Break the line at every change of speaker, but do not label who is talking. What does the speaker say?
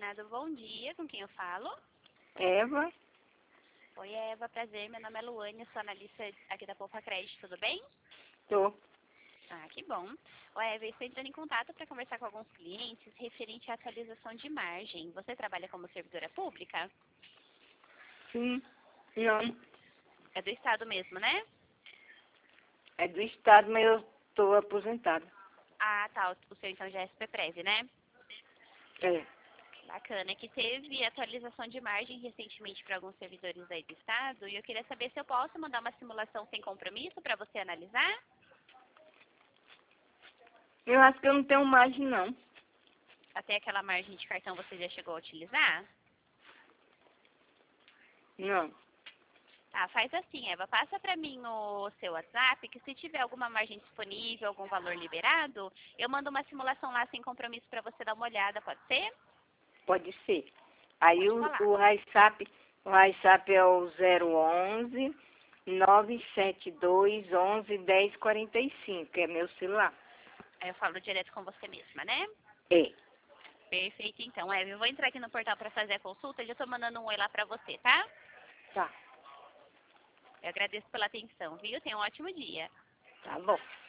Combinado, bom dia. Com quem eu falo?
Eva,
Oi, Eva, prazer. Meu nome é Luane, sou analista aqui da Poupa Crédito, tudo bem?
tô.
Ah, que bom. Ô, Eva, eu estou entrando em contato para conversar com alguns clientes referente à atualização de margem. Você trabalha como servidora pública?
Sim. Não,
É do Estado mesmo, né?
é do estado, mas eu tô aposentada.
Ah, tá. O seu então já é SPPrev, né?
É.
Bacana. É que teve atualização de margem recentemente para alguns servidores aí do Estado e eu queria saber se eu posso mandar uma simulação sem compromisso para você analisar?
Eu acho que eu não tenho margem, não.
Até aquela margem de cartão você já chegou a utilizar?
Não.
Tá, faz assim, Eva, passa para mim o seu WhatsApp, que se tiver alguma margem disponível, algum valor liberado, eu mando uma simulação lá sem compromisso para você dar uma olhada, pode ser?
Pode ser. Aí
Pode
o,
falar.
o WhatsApp é o 011 972 11 1045, que é meu celular.
Aí eu falo direto com você mesma, né?
É.
Perfeito, então, Eva, eu vou entrar aqui no portal para fazer a consulta, já estou mandando um oi lá para você, tá?
Tá.
Eu agradeço pela atenção, viu? Tenha um ótimo dia.
Tá bom.